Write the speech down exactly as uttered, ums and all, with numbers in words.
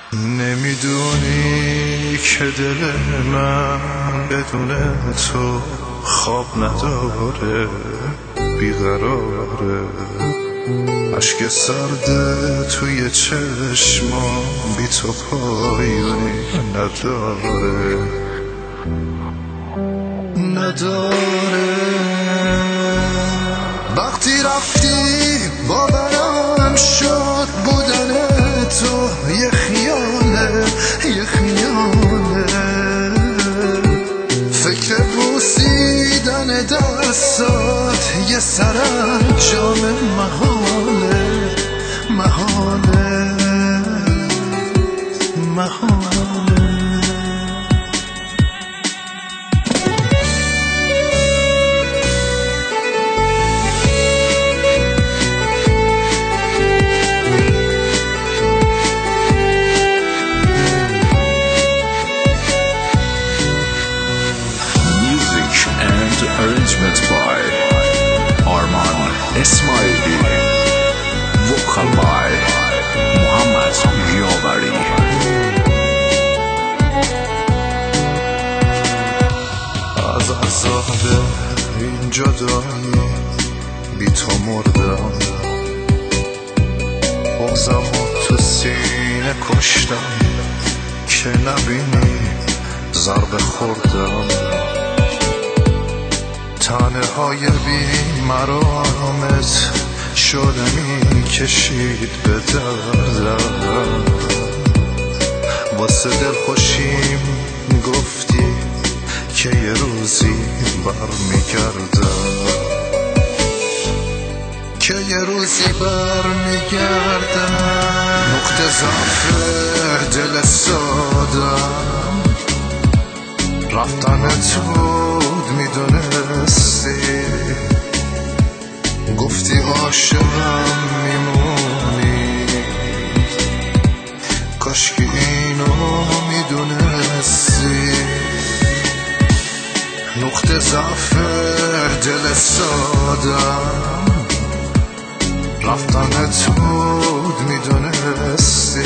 نمیدونی که دل من بدون تو خواب نداره، بیقراره، اشک سرده توی چشمام بی تو پایونی نداره نداره. وقتی رفتی باورم شد بودن تو یه خیاله یه خیاله، فکر بوسیدن دستات یه سرانجام محاله محاله محاله. Arrangement by Arman Esmaili, vocal by Muhammad Yavari. از عذاب این جدایی بی تو مردم، بغضم تو سینه کشتم که نبینی ضربه خوردم. تنه های بی مرامت شده می کشید به دردم، واسه دل خوشیم گفتی که یه روزی بر می گردم، که یه روزی بر می گردم. نقطه ضعف دل سادم رفتنت بود میدونستی، گفتی عاشقم میمونی، کاشکی اینو میدونستی. نقطه ضعف دل سادم رفتنت بود میدونستی،